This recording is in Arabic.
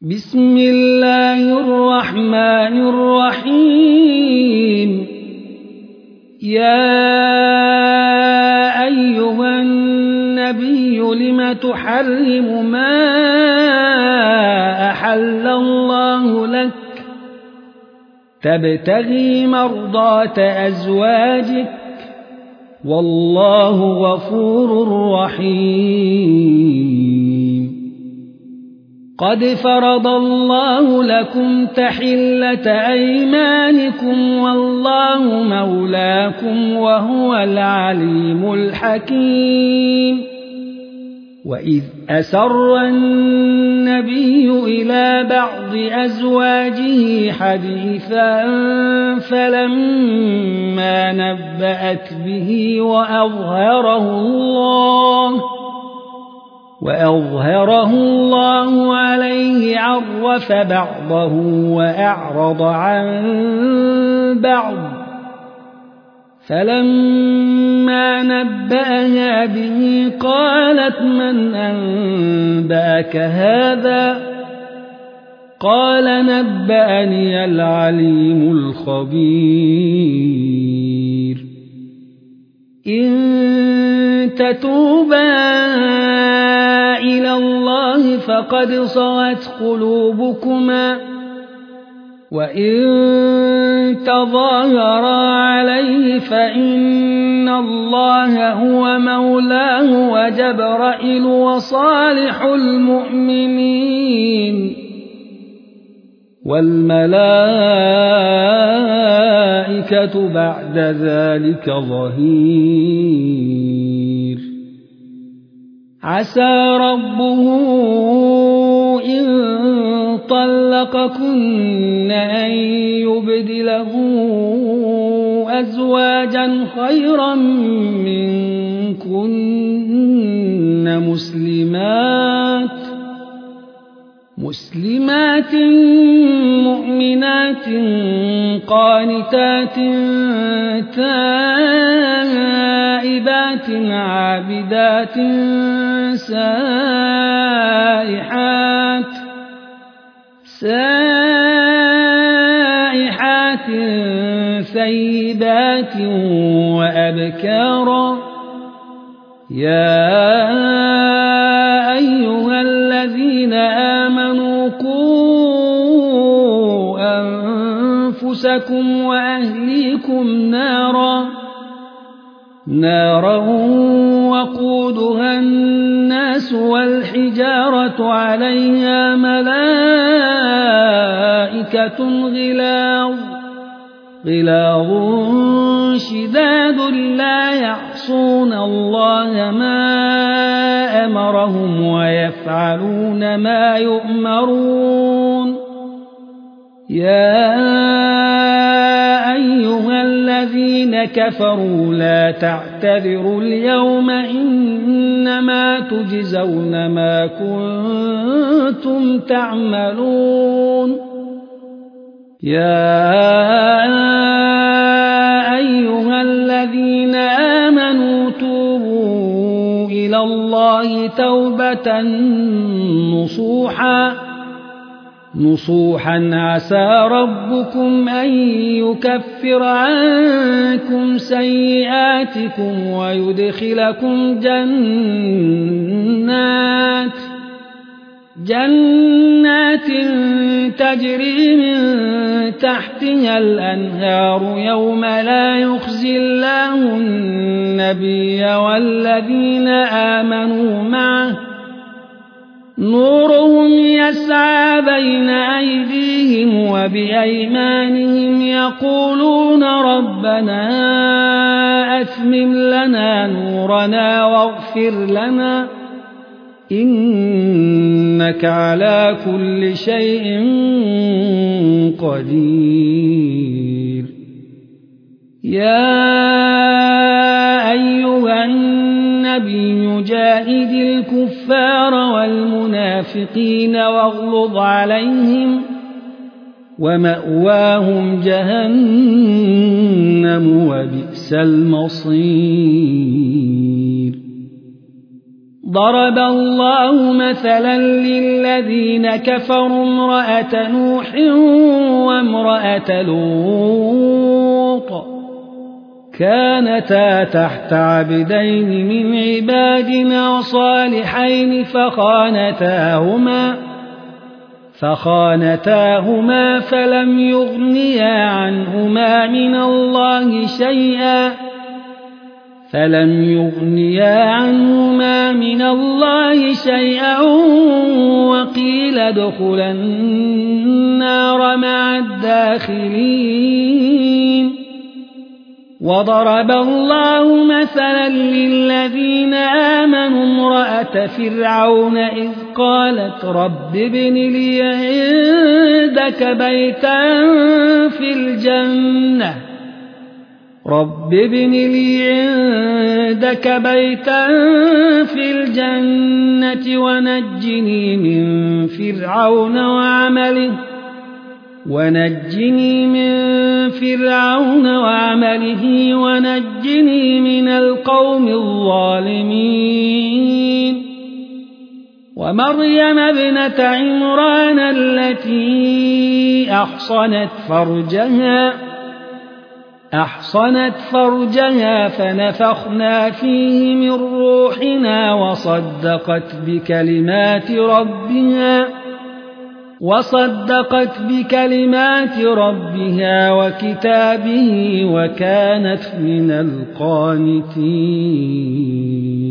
بسم الله الرحمن الرحيم. يا أيها النبي لم تحرم ما أحل الله لك تبتغي مرضات أزواجك والله غفور رحيم. قد فرض الله لكم تحلة أيمانكم والله مولاكم وهو العليم الحكيم. وإذ أسر النبي إلى بعض أزواجه حديثا فلما نبأت به وأظهره الله عليه عرف بعضه وأعرض عن بعض. فلما نبأها به قالت من أنبأك هذا؟ قال نبأني العليم الخبير. إن تتوبا إلى الله فقد صغت قلوبكما وإن تظاهرا عليه فإن الله هو مولاه وجبرائيل وصالح المؤمنين والملائكة بعد ذلك ظهير. عسى ربه إن طلقكن أن يبدله أزواجا خيرا منكن مسلمات مؤمنات قانتات تائبات عابدات سائحات ثيبات وأبكارا. يا أيها الذين آمنوا قوا أنفسكم وأهليكم نارا وقودها الناس والحجارة عليها ملائكة غلاظ شداد لا يعصون الله ما أمرهم ويفعلون ما يؤمرون. يا أيها الذين كفروا لا تعتذروا اليوم إنما تجزون ما كنتم تعملون. يا أيها الذين آمنوا توبوا إلى الله توبة نصوحا عسى ربكم أن يكفر عنكم سيئاتكم ويدخلكم جنات تجري من تحتها الأنهار يوم لا يخزي الله النبي والذين آمنوا معه نورهم يسعى بين أيديهم وبأيمانهم يقولون ربنا أتمم لنا نورنا واغفر لنا إنك على كل شيء قدير. يا أيها النبي جاهد الكفار والمنافقين واغلظ عليهم ومأواهم جهنم وبئس المصير. ضرب الله مثلا للذين كفروا امرأة نوح وامرأة لوط كانتا تحت عبدين من عبادنا صالحين فخانتاهما فلم يغنيا عنهما من الله شيئا وقيل ادخلا النار مع الداخلين وضرب الله مثلا للذين آمنوا امرأة فرعون إذ قالت رب ابن لي عندك بيتا في الجنة ونجني من فرعون وعمله ونجني من القوم الظالمين ومريم ابنة عمران التي أحصنت فرجها فنفخنا فيه من روحنا وصدقت بكلمات ربها وكتابه وكانت من القانتين